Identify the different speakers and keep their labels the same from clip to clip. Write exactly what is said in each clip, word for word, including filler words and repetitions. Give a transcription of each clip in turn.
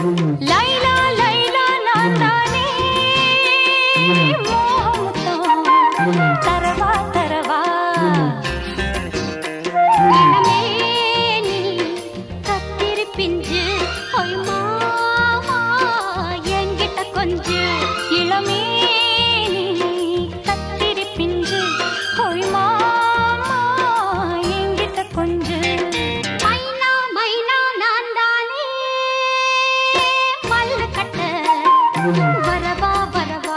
Speaker 1: லைலா லைலா நான் தானே மோகமுத்தம் தரவா தரவா இளமே நீ கத்திரி பிஞ்சு ஒய் மாமா என்கிட்ட கொஞ்சு இளமே நீ கத்திரி பிஞ்சு ஒய் மாமா என்கிட்ட கொஞ்சு மைனா மைனா நான் தானே மல்லு கட்ட வரவா வரவா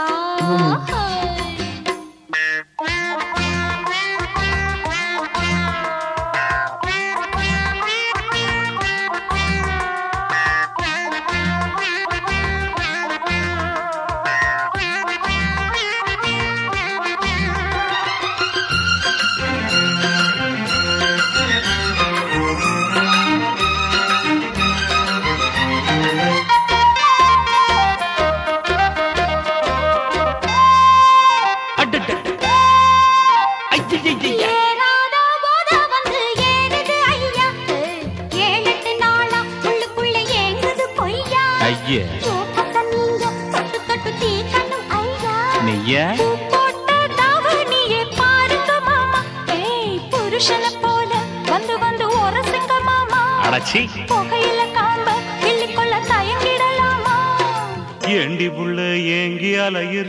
Speaker 1: புருஷன போல வந்து வந்து உரசுங்க மாமா புகையில காம்ப கிள்ளிக்கொள்ள தயங்கிடலாமா
Speaker 2: ஏண்டி புள்ள ஏங்கி அலையிற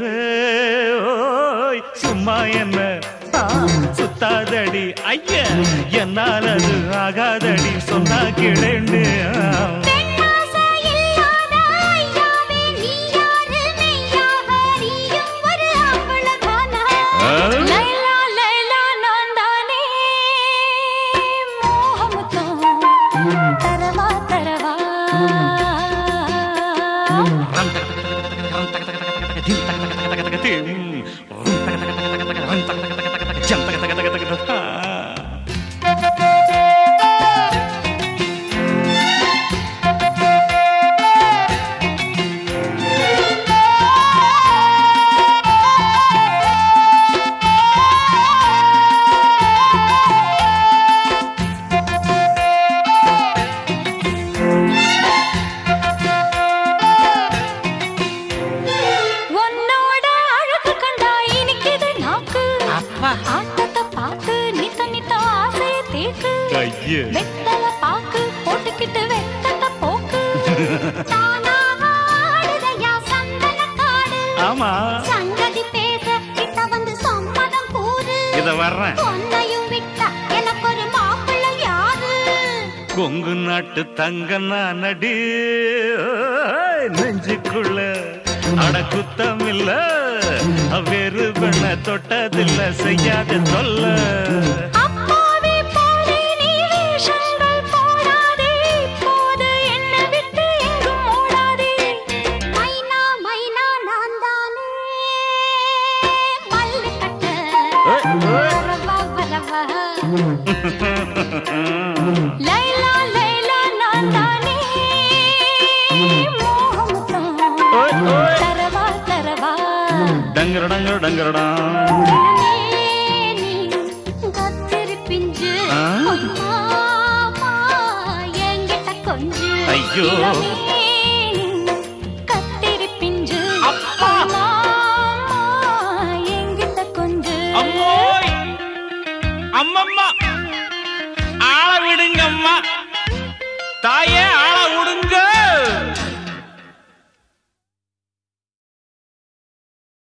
Speaker 2: சும்மா என்ன சுத்தாதடி ஐய என்னால் அது ஆகாதடி சொன்னா கிடண்டு
Speaker 1: ஆட்டத்தை பார்த்து நித்த நித்த ஆசைய தேக்கு வெத்தல பாக்கு போட்டுக்கிட்டு வெத்தத்தை போக்கு தானாடுதையா சந்தன காடு
Speaker 2: ஆமா
Speaker 1: சங்கதி பேச கிட்ட வந்து சம்மதம் கூறு
Speaker 2: இத வர்றேன்
Speaker 1: பொன்னையும் விட்டா எனக்கு ஒரு மாப்பிள்ளை யாரு
Speaker 2: கொங்கு நாட்டு தங்க நடி நெஞ்சுக்குள்ள அட குத்தம் இல்ல வேறு பெண்ண தொட்டதில்ல செய்யாத தொல்ல
Speaker 1: அப்பாவி போலே நீ வேஷங்கள் போடாதே போது என்ன விட்டு எங்கும் ஓடாதே மைனா மைனா நான் தானே மல்லு கட்ட வரவா வரவா லைலா லைலா நான் தானே மோகமுத்தம் தரவா தரவா
Speaker 2: டங்கர டங்கர டங்கரடா
Speaker 1: கத்திரி பிஞ்சு என்கிட்ட கொஞ்சு
Speaker 2: ஐயோ
Speaker 1: கத்திரி பிஞ்சு என்கிட்ட கொஞ்சு
Speaker 2: அம்மம்மா ஆள விடுங்க அம்மா தாயே